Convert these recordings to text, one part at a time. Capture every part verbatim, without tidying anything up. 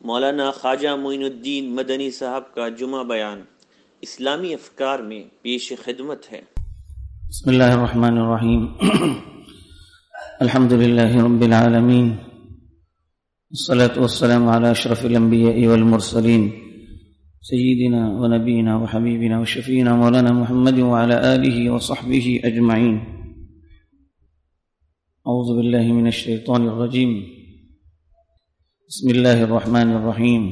مولانا خواجہ معین الدین مدنی صاحب کا جمعہ بیان اسلامی افکار میں پیش خدمت ہے۔ بسم اللہ الرحمن الرحیم الحمد للہ رب العالمین والصلاة والسلام علی اشرف الانبیاء والمرسلین سیدنا ونبینا وحبیبنا وشفینا مولانا محمد وعلى آلہ وصحبہ اجمعین۔ اعوذ باللہ من الشیطان الرجیم، بسم اللہ الرحمن الرحیم،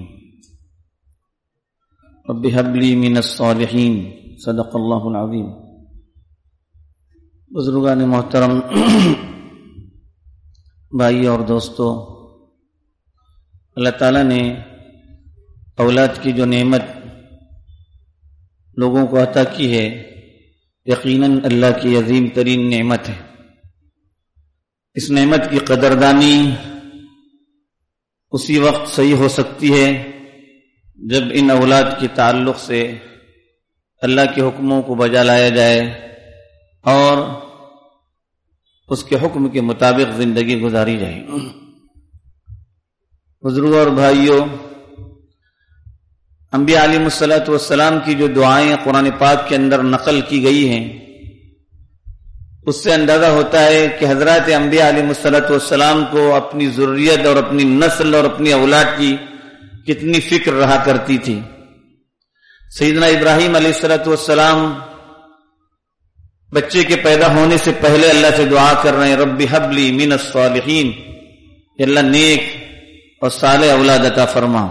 رب هب لی من الصالحین، صدق اللہ العظیم۔ بزرگان محترم، بھائی اور دوستو، اللہ تعالیٰ نے اولاد کی جو نعمت لوگوں کو عطا کی ہے، یقیناً اللہ کی عظیم ترین نعمت ہے۔ اس نعمت کی قدردانی اسی وقت صحیح ہو سکتی ہے جب ان اولاد کے تعلق سے اللہ کے حکموں کو بجا لایا جائے اور اس کے حکم کے مطابق زندگی گزاری جائے۔ بزرگوں اور بھائیوں، انبیاء علیہ الصلوۃ والسلام کی جو دعائیں قرآن پاک کے اندر نقل کی گئی ہیں، اس سے اندازہ ہوتا ہے کہ حضرات انبیاء علیہ الصلوۃ والسلام کو اپنی ذریت اور اپنی نسل اور اپنی اولاد کی کتنی فکر رہا کرتی تھی۔ سیدنا ابراہیم علیہ الصلوۃ والسلام بچے کے پیدا ہونے سے پہلے اللہ سے دعا کر رہے ہیں، رب ہب لی من الصالحین، کہ اللہ نیک اور صالح اولاد عطا فرما۔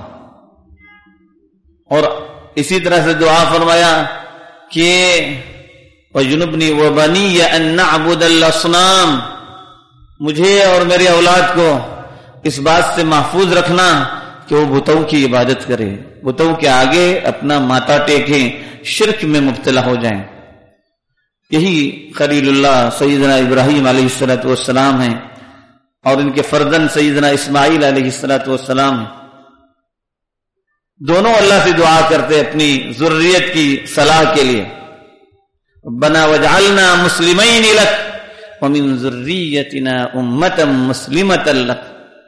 اور اسی طرح سے دعا فرمایا کہ وَجُنُبْنِي وَبَنِيَّ أَن نَّعْبُدَ الْأَصْنَامَ، مجھے اور میرے اولاد کو اس بات سے محفوظ رکھنا کہ وہ بتوں کی عبادت کرے، بتوں کے آگے اپنا ماتھا ٹیکیں، شرک میں مبتلا ہو جائیں۔ یہی خلیل اللہ سیدنا ابراہیم علیہ الصلوۃ والسلام ہیں، اور ان کے فرزند سیدنا اسماعیل علیہ الصلوۃ والسلام ہیں۔ دونوں اللہ سے دعا کرتے اپنی ذریت کی صلاح کے لیے، ربنا واجعلنا مسلمین لک ومن ذریتنا امۃ مسلمۃ لک،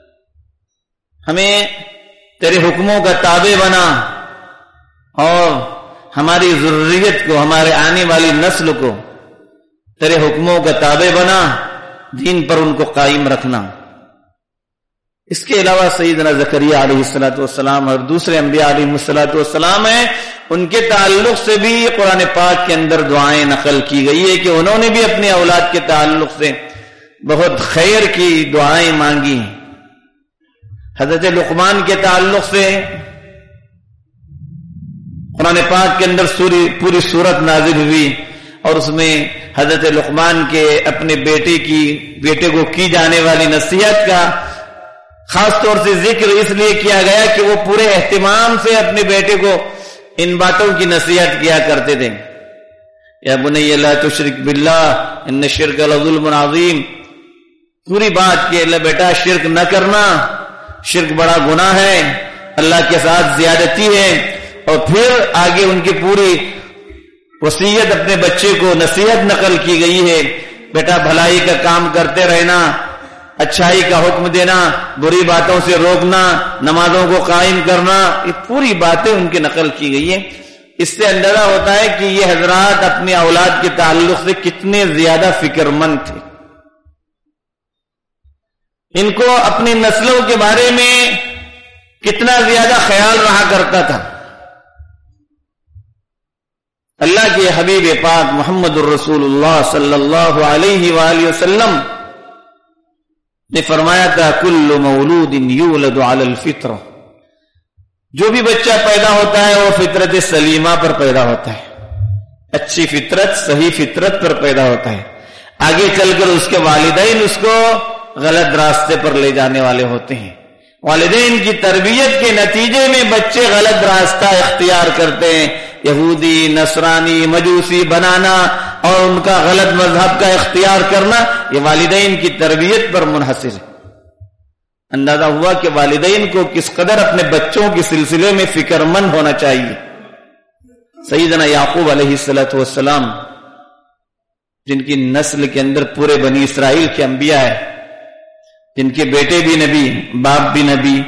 ہمیں تیرے حکموں کا تابع بنا اور ہماری ذریت کو، ہمارے آنے والی نسل کو تیرے حکموں کا تابع بنا، دین پر ان کو قائم رکھنا۔ اس کے علاوہ سیدنا زکریا علیہ الصلوۃ والسلام اور دوسرے انبیاء علیہ الصلوۃ والسلام ہیں، ان کے تعلق سے بھی قرآن پاک کے اندر دعائیں نقل کی گئی ہے کہ انہوں نے بھی اپنے اولاد کے تعلق سے بہت خیر کی دعائیں مانگی ہیں۔ حضرت لقمان کے تعلق سے قرآن پاک کے اندر سوری پوری سورت نازل ہوئی، اور اس میں حضرت لقمان کے اپنے بیٹے کی بیٹے کو کی جانے والی نصیحت کا خاص طور سے ذکر اس لیے کیا گیا کہ وہ پورے اہتمام سے اپنے بیٹے کو ان باتوں کی نصیحت کیا کرتے تھے۔ یا بنی لا تشرک باللہ ان الشرک لظلم عظیم، پوری بات کہ اللہ بیٹا شرک نہ کرنا، شرک بڑا گناہ ہے، اللہ کے ساتھ زیادتی ہے۔ اور پھر آگے ان کی پوری وصیت اپنے بچے کو نصیحت نقل کی گئی ہے، بیٹا بھلائی کا کام کرتے رہنا، اچھائی کا حکم دینا، بری باتوں سے روکنا، نمازوں کو قائم کرنا، یہ پوری باتیں ان کی نقل کی گئی ہیں۔ اس سے اندازہ ہوتا ہے کہ یہ حضرات اپنے اولاد کے تعلق سے کتنے زیادہ فکر مند تھے، ان کو اپنی نسلوں کے بارے میں کتنا زیادہ خیال رہا کرتا تھا۔ اللہ کے حبیب پاک محمد الرسول اللہ صلی اللہ علیہ وآلہ وسلم نے فرمایا تھا کل مولود یولد علی الفطرہ، جو بھی بچہ پیدا ہوتا ہے وہ فطرت سلیمہ پر پیدا ہوتا ہے، اچھی فطرت، صحیح فطرت پر پیدا ہوتا ہے۔ آگے چل کر اس کے والدین اس کو غلط راستے پر لے جانے والے ہوتے ہیں۔ والدین کی تربیت کے نتیجے میں بچے غلط راستہ اختیار کرتے ہیں، یہودی، نصرانی، مجوسی بنانا اور ان کا غلط مذہب کا اختیار کرنا، یہ والدین کی تربیت پر منحصر ہے۔ اندازہ ہوا کہ والدین کو کس قدر اپنے بچوں کے سلسلے میں فکر مند ہونا چاہیے۔ سیدنا یعقوب علیہ الصلوۃ والسلام، جن کی نسل کے اندر پورے بنی اسرائیل کے انبیاء ہیں، جن کے بیٹے بھی نبی، باپ بھی نبی،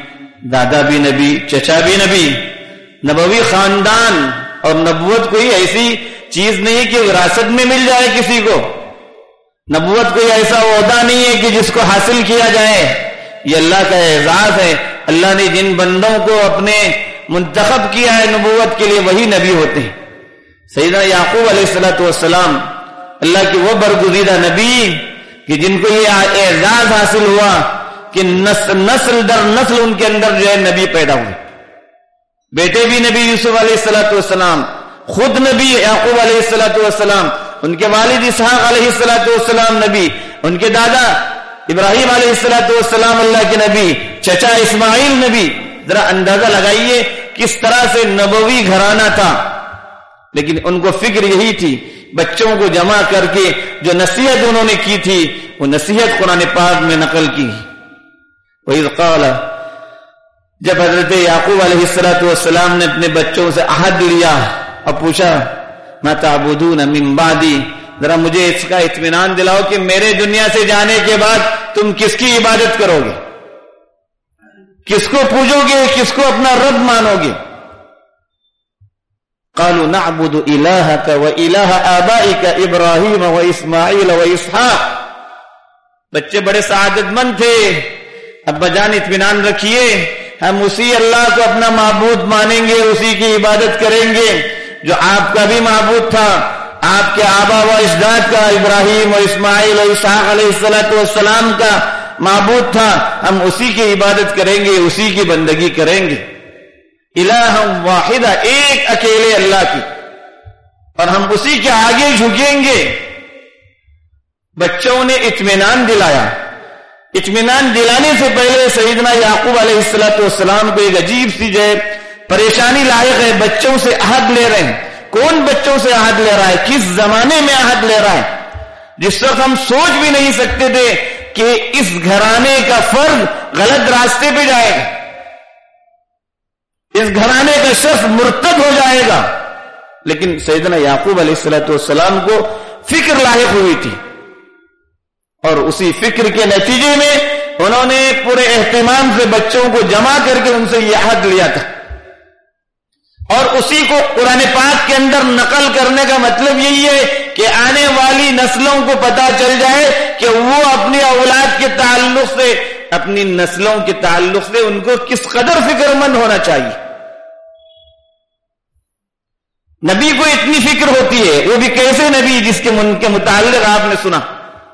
دادا بھی نبی، چچا بھی نبی. نبوی خاندان اور نبوت کوئی ایسی چیز نہیں کہ وراثت میں مل جائے کسی کو. نبوت کوئی ایسا عہدہ نہیں ہے کہ جس کو حاصل کیا جائے. یہ اللہ کا اعزاز ہے. اللہ نے جن بندوں کو اپنے منتخب کیا ہے نبوت کے لیے وہی نبی ہوتے ہیں. سیدنا یعقوب علیہ الصلوۃ والسلام اللہ کی وہ برگزیدہ نبی کہ جن کو یہ اعزاز حاصل ہوا کہ نسل نسل در نسل ان کے اندر جو ہے نبی پیدا ہوئے. بیٹے بھی نبی یوسف علیہ الصلوۃ والسلام، خود نبی یعقوب علیہ الصلوۃ والسلام، ان کے والد اسحاق علیہ الصلوۃ والسلام نبی، ان کے دادا ابراہیم علیہ الصلوۃ والسلام اللہ کے نبی، چچا اسماعیل نبی. ذرا اندازہ لگائیے کس طرح سے نبوی گھرانہ تھا. لیکن ان کو فکر یہی تھی، بچوں کو جمع کر کے جو نصیحت انہوں نے کی تھی وہ نصیحت قرآن پاک میں نقل کی. وَإِذْ قَالَ، جب حضرت یعقوب علیہ الصلوۃ والسلام نے اپنے بچوں سے عہد لیا اور پوچھا مَا تَعْبُدُونَ مِن بَعْدِي، ذرا مجھے اس کا اطمینان دلاؤ کہ میرے دنیا سے جانے کے بعد تم کس کی عبادت کرو گے، کس کو پوجو گے، کس کو اپنا رب مانو گے. قالوا نعبد الہک و الہ آبائک ابراہیم و اسماعیل و اسحاق. بچے بڑے سعادت مند تھے. ابا جان اطمینان رکھیے، ہم اسی اللہ کو اپنا معبود مانیں گے، اسی کی عبادت کریں گے جو آپ کا بھی معبود تھا، آپ کے آبا و اجداد کا، ابراہیم و اسماعیل و اسحاق علیہ الصلوۃ والسلام کا معبود تھا. ہم اسی کی عبادت کریں گے، اسی کی بندگی کریں گے. الہ واحدہ، ایک اکیلے اللہ کی، اور ہم اسی کے آگے جھکیں گے. بچوں نے اطمینان دلایا. اطمینان دلانے سے پہلے سیدنا یعقوب علیہ الصلوۃ والسلام کو ایک عجیب سی جو ہے پریشانی لاحق ہے. بچوں سے عہد لے رہے ہیں. کون بچوں سے عہد لے رہا ہے؟ کس زمانے میں عہد لے رہا ہے؟ جس وقت ہم سوچ بھی نہیں سکتے تھے کہ اس گھرانے کا فرد غلط راستے پہ جائے گا، اس گھرانے کا شخص مرتد ہو جائے گا. لیکن سیدنا یعقوب علیہ الصلوۃ والسلام کو فکر لاحق ہوئی تھی، اور اسی فکر کے نتیجے میں انہوں نے پورے اہتمام سے بچوں کو جمع کر کے ان سے یہ عہد لیا تھا. اور اسی کو قرآن پاک کے اندر نقل کرنے کا مطلب یہی ہے کہ آنے والی نسلوں کو پتا چل جائے کہ وہ اپنی اولاد کے تعلق سے، اپنی نسلوں کے تعلق سے ان کو کس قدر فکر مند ہونا چاہیے. نبی کو اتنی فکر ہوتی ہے، وہ بھی کیسے نبی جس کے من کے متعلق آپ نے سنا،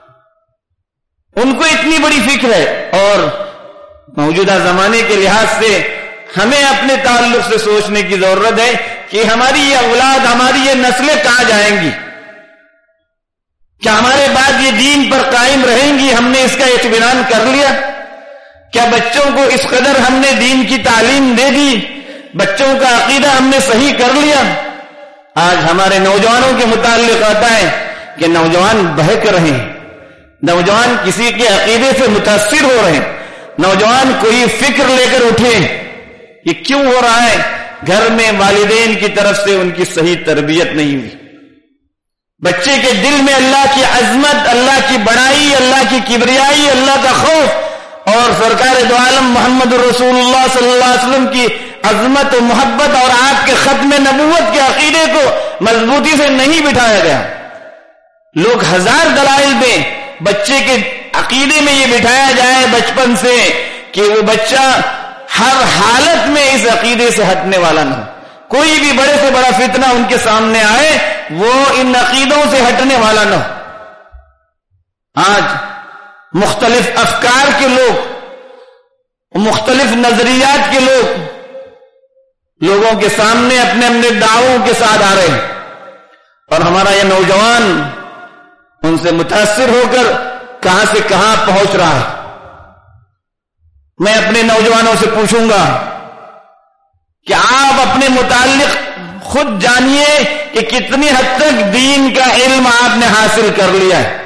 ان کو اتنی بڑی فکر ہے. اور موجودہ زمانے کے لحاظ سے ہمیں اپنے تعلق سے سوچنے کی ضرورت ہے کہ ہماری یہ اولاد، ہماری یہ نسلیں کہاں جائیں گی؟ کیا ہمارے بعد یہ دین پر قائم رہیں گی؟ ہم نے اس کا اطمینان کر لیا؟ کیا بچوں کو اس قدر ہم نے دین کی تعلیم دے دی؟ بچوں کا عقیدہ ہم نے صحیح کر لیا؟ آج ہمارے نوجوانوں کے متعلق آتا ہے کہ نوجوان بہک رہے ہیں، نوجوان کسی کے عقیدے سے متاثر ہو رہے ہیں، نوجوان کوئی فکر لے کر اٹھے. یہ کیوں ہو رہا ہے؟ گھر میں والدین کی طرف سے ان کی صحیح تربیت نہیں ہوئی. بچے کے دل میں اللہ کی عظمت، اللہ کی بڑائی، اللہ کی کبریائی، اللہ کا خوف اور سرکار دو عالم محمد رسول اللہ صلی اللہ علیہ وسلم کی عظمت و محبت اور آپ کے ختم نبوت کے عقیدے کو مضبوطی سے نہیں بٹھایا گیا. لوگ ہزار دلائل دیں، بچے کے عقیدے میں یہ بٹھایا جائے بچپن سے کہ وہ بچہ ہر حالت میں اس عقیدے سے ہٹنے والا نہ ہو. کوئی بھی بڑے سے بڑا فتنہ ان کے سامنے آئے وہ ان عقیدوں سے ہٹنے والا نہ ہو. آج مختلف افکار کے لوگ، مختلف نظریات کے لوگ لوگوں کے سامنے اپنے اپنے دعووں کے ساتھ آ رہے ہیں، اور ہمارا یہ نوجوان ان سے متاثر ہو کر کہاں سے کہاں پہنچ رہا ہے. میں اپنے نوجوانوں سے پوچھوں گا کہ آپ اپنے متعلق خود جانیے کہ کتنی حد تک دین کا علم آپ نے حاصل کر لیا ہے.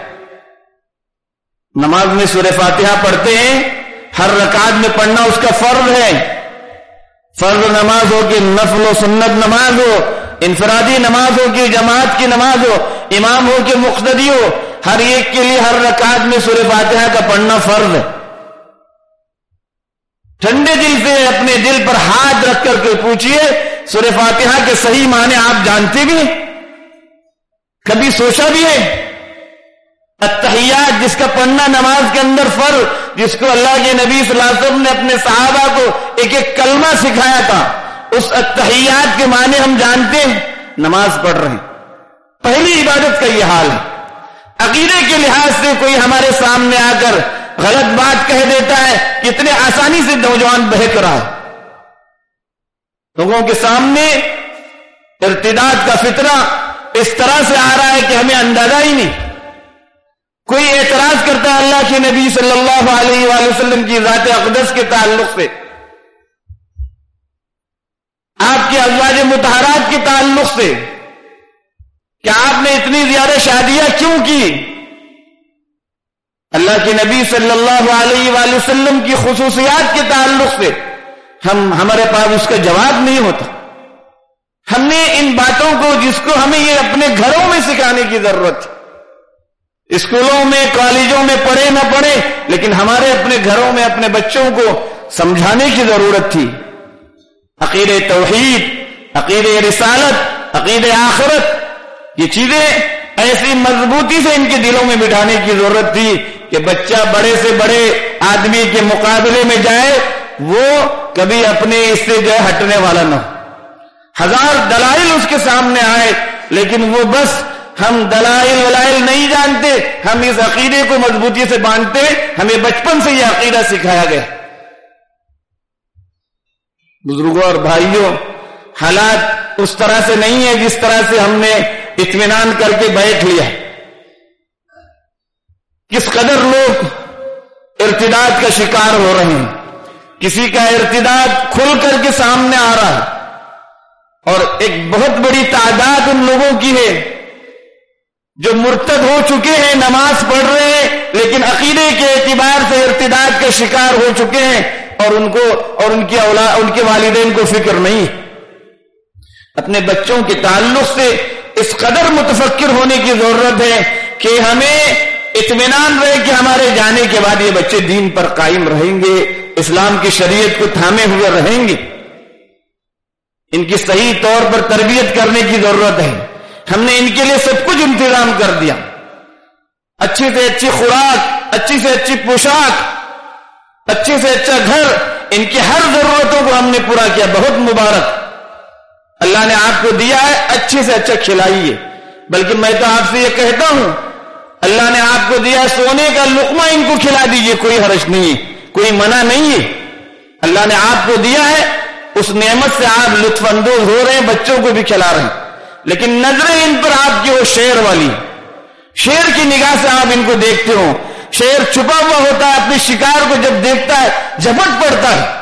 نماز میں سورہ فاتحہ پڑھتے ہیں، ہر رکعت میں پڑھنا اس کا فرض ہے. فرض نماز ہو کہ نفل و سنت نماز ہو، انفرادی نماز ہو کہ جماعت کی نماز ہو، امام ہو کہ مقتدی ہو، ہر ایک کے لیے ہر رکعت میں سورہ فاتحہ کا پڑھنا فرض ہے. ٹھنڈے دل سے اپنے دل پر ہاتھ رکھ کر کے پوچھئے سورہ فاتحہ کے صحیح معنی آپ جانتے بھی ہیں؟ کبھی سوچا بھی ہے؟ التحیات جس کا پڑھنا نماز کے اندر فرض، جس کو اللہ کے نبی صلی اللہ علیہ وسلم نے اپنے صحابہ کو ایک ایک کلمہ سکھایا تھا، اس التحیات کے معنی ہم جانتے ہیں؟ نماز پڑھ رہے ہیں، پہلی عبادت کا یہ حال ہے۔ عقیدے کے لحاظ سے کوئی ہمارے سامنے آ کر غلط بات کہہ دیتا ہے، کتنے آسانی سے نوجوان بہک رہا ہے، لوگوں کے سامنے ارتداد کا فطرہ اس طرح سے آ رہا ہے کہ ہمیں اندازہ ہی نہیں۔ کوئی اعتراض کرتا ہے اللہ کے نبی صلی اللہ علیہ وآلہ وسلم کی ذات اقدس کے تعلق سے، آپ کے ازواج مطہرات کے تعلق سے، کہ آپ نے اتنی زیادہ شادیاں کیوں کی؟ اللہ کے نبی صلی اللہ علیہ وآلہ وسلم کی خصوصیات کے تعلق سے ہم ہمارے پاس اس کا جواب نہیں ہوتا۔ ہم نے ان باتوں کو، جس کو ہمیں یہ اپنے گھروں میں سکھانے کی ضرورت ہے، اسکولوں میں کالجوں میں پڑھے نہ پڑھے، لیکن ہمارے اپنے گھروں میں اپنے بچوں کو سمجھانے کی ضرورت تھی۔ عقیدہ توحید، عقیدہ رسالت، عقیدہ آخرت، یہ چیزیں ایسی مضبوطی سے ان کے دلوں میں بٹھانے کی ضرورت تھی کہ بچہ بڑے سے بڑے آدمی کے مقابلے میں جائے، وہ کبھی اپنے اس سے جو ہے ہٹنے والا نہ ہو۔ ہزار دلائل اس کے سامنے آئے، لیکن وہ بس ہم دلائل ولائل نہیں جانتے، ہم اس عقیدے کو مضبوطی سے باندھتے، ہمیں بچپن سے یہ عقیدہ سکھایا گیا۔ بزرگوں اور بھائیوں، حالات اس طرح سے نہیں ہے جس طرح سے ہم نے اطمینان کر کے بیٹھ لیا۔ کس قدر لوگ ارتداد کا شکار ہو رہے ہیں، کسی کا ارتداد کھل کر کے سامنے آ رہا ہے، اور ایک بہت بڑی تعداد ان لوگوں کی ہے جو مرتد ہو چکے ہیں، نماز پڑھ رہے ہیں، لیکن عقیدے کے اعتبار سے ارتداد کا شکار ہو چکے ہیں، اور ان کو اور ان کی اولاد، ان کے والدین کو فکر نہیں۔ اپنے بچوں کے تعلق سے اس قدر متفکر ہونے کی ضرورت ہے کہ ہمیں اطمینان رہے کہ ہمارے جانے کے بعد یہ بچے دین پر قائم رہیں گے، اسلام کی شریعت کو تھامے ہوئے رہیں گے۔ ان کی صحیح طور پر تربیت کرنے کی ضرورت ہے۔ ہم نے ان کے لیے سب کچھ انتظام کر دیا، اچھی سے اچھی خوراک، اچھی سے اچھی پوشاک، اچھے سے اچھا گھر، ان کی ہر ضرورتوں کو ہم نے پورا کیا۔ بہت مبارک، اللہ نے آپ کو دیا ہے، اچھے سے اچھا کھلائیے۔ بلکہ میں تو آپ سے یہ کہتا ہوں، اللہ نے آپ کو دیا سونے کا لقمہ، ان کو کھلا دیجئے، کوئی حرج نہیں ہے، کوئی منع نہیں ہے۔ اللہ نے آپ کو دیا ہے، اس نعمت سے آپ لطف اندوز ہو رہے ہیں، بچوں کو بھی کھلا رہے ہیں، لیکن نظریں ان پر آپ کی وہ شیر والی، شیر کی نگاہ سے آپ ان کو دیکھتے ہو۔ شیر چھپا ہوا ہوتا ہے، اپنے شکار کو جب دیکھتا ہے جھپٹ پڑتا ہے۔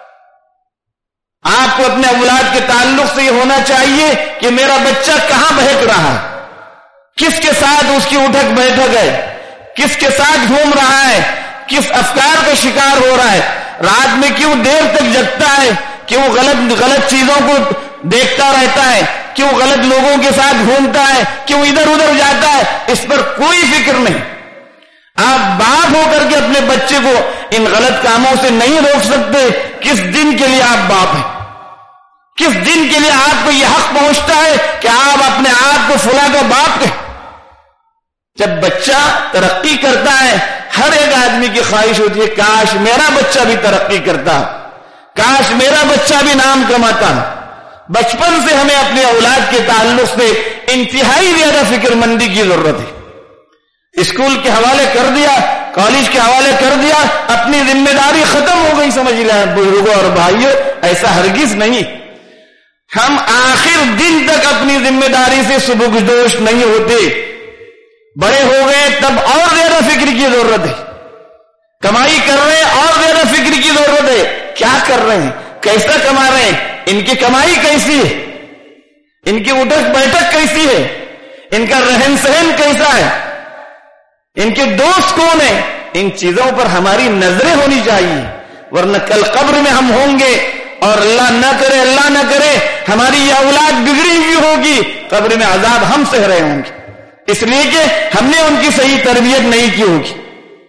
آپ کو اپنے اولاد کے تعلق سے یہ ہونا چاہیے کہ میرا بچہ کہاں بہک رہا ہے، کس کے ساتھ اس کی اٹھک بیٹھک ہے، کس کے ساتھ گھوم رہا ہے، کس افکار کا شکار ہو رہا ہے، رات میں کیوں دیر تک جگتا ہے، کیوں غلط غلط چیزوں کو دیکھتا رہتا ہے، کیوں غلط لوگوں کے ساتھ گھومتا ہے، کیوں ادھر ادھر جاتا ہے، اس پر کوئی فکر نہیں۔ آپ باپ ہو کر کے اپنے بچے کو ان غلط کاموں سے نہیں روک سکتے۔ کس دن کے لیے آپ باپ ہیں؟ کس دن کے لیے آپ کو یہ حق پہنچتا ہے کہ آپ اپنے آپ کو فلاں کا باپ کہیں؟ جب بچہ ترقی کرتا ہے، ہر ایک آدمی کی خواہش ہوتی ہے کاش میرا بچہ بھی ترقی کرتا، کاش میرا بچہ بھی نام کماتا۔ بچپن سے ہمیں اپنے اولاد کے تعلق سے انتہائی زیادہ فکر مندی کی ضرورت ہے۔ اسکول کے حوالے کر دیا، کالج کے حوالے کر دیا، اپنی ذمہ داری ختم ہو گئی، سمجھ لیں بزرگوں اور بھائیوں، ایسا ہرگز نہیں۔ ہم آخر دن تک اپنی ذمہ داری سے سبکدوش نہیں ہوتے۔ بڑے ہو گئے تب اور زیادہ فکر کی ضرورت ہے، کمائی کر رہے ہیں اور زیادہ فکر کی ضرورت ہے، کیا کر رہے ہیں، کیسا کما رہے ہیں، ان کی کمائی کیسی ہے، ان کی اٹھک بیٹھک کیسی ہے، ان کا رہن سہن کیسا ہے، ان کے دوست کون ہیں، ان چیزوں پر ہماری نظریں ہونی چاہیے، ورنہ کل قبر میں ہم ہوں گے اور اللہ نہ کرے اللہ نہ کرے ہماری یہ اولاد بگڑی ہوئی ہوگی، قبر میں عذاب ہم سہ رہے ہوں گے، اس لیے کہ ہم نے ان کی صحیح تربیت نہیں کی ہوگی۔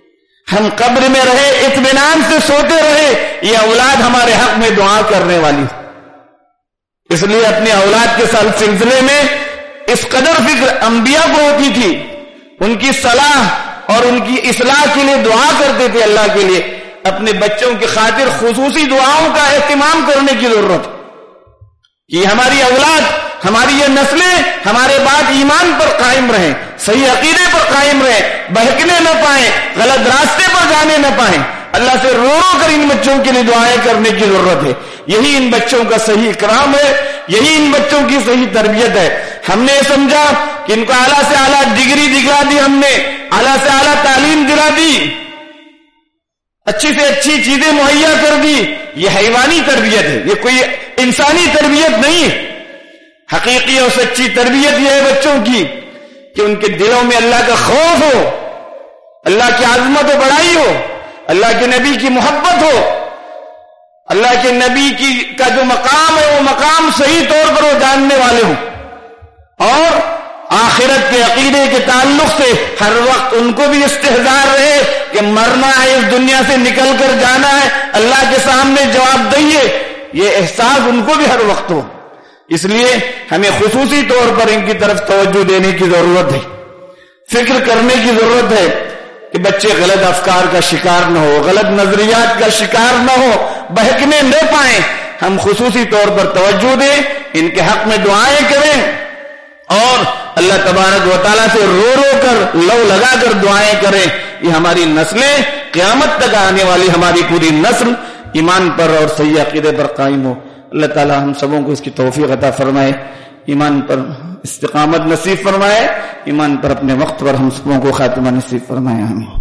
ہم قبر میں رہے اطمینان سے سوتے رہے، یہ اولاد ہمارے حق میں دعا کرنے والی. اس لیے اپنی اولاد کے سلسلے میں اس قدر فکر انبیاء کو ہوتی تھی، ان کی صلاح اور ان کی اصلاح کے لیے دعا کرتے تھے اللہ کے لیے. اپنے بچوں کی خاطر خصوصی دعاؤں کا اہتمام کرنے کی ضرورت کہ ہماری اولاد، ہماری یہ نسلیں ہمارے بعد ایمان پر قائم رہیں، صحیح عقیدے پر قائم رہیں، بہکنے نہ پائیں، غلط راستے پر جانے نہ پائیں. اللہ سے رو رو کر ان بچوں کے لیے دعائیں کرنے کی ضرورت ہے. یہی ان بچوں کا صحیح اکرام ہے، یہی ان بچوں کی صحیح تربیت ہے. ہم نے یہ سمجھا کہ ان کو اعلیٰ سے اعلیٰ ڈگری دکھلا دی، ہم نے اعلیٰ سے اعلیٰ تعلیم دلا دی، اچھی سے اچھی چیزیں مہیا کر دی. یہ حیوانی تربیت ہے، یہ کوئی انسانی تربیت نہیں ہے. حقیقی اور سچی تربیت یہ ہے بچوں کی کہ ان کے دلوں میں اللہ کا خوف ہو، اللہ کی عظمت و بڑائی ہو، اللہ کے نبی کی محبت ہو، اللہ کے نبی کی کا جو مقام ہے وہ مقام صحیح طور پر وہ جاننے والے ہوں، اور آخرت کے عقیدے کے تعلق سے ہر وقت ان کو بھی استحضار رہے کہ مرنا ہے، اس دنیا سے نکل کر جانا ہے، اللہ کے سامنے جواب دئیے. یہ احساس ان کو بھی ہر وقت ہو. اس لیے ہمیں خصوصی طور پر ان کی طرف توجہ دینے کی ضرورت ہے، فکر کرنے کی ضرورت ہے کہ بچے غلط افکار کا شکار نہ ہو، غلط نظریات کا شکار نہ ہو، بہکنے نہ پائیں. ہم خصوصی طور پر توجہ دیں، ان کے حق میں دعائیں کریں، اور اللہ تبارک و تعالیٰ سے رو رو کر لو لگا کر دعائیں کریں. یہ ہماری نسلیں قیامت تک آنے والی ہماری پوری نسل ایمان پر اور صحیح عقیدے پر قائم ہو. اللہ تعالیٰ ہم سبوں کو اس کی توفیق عطا فرمائے، ایمان پر استقامت نصیب فرمائے، ایمان پر اپنے وقت پر ہم سبوں کو خاتمہ نصیب فرمائے. آمین.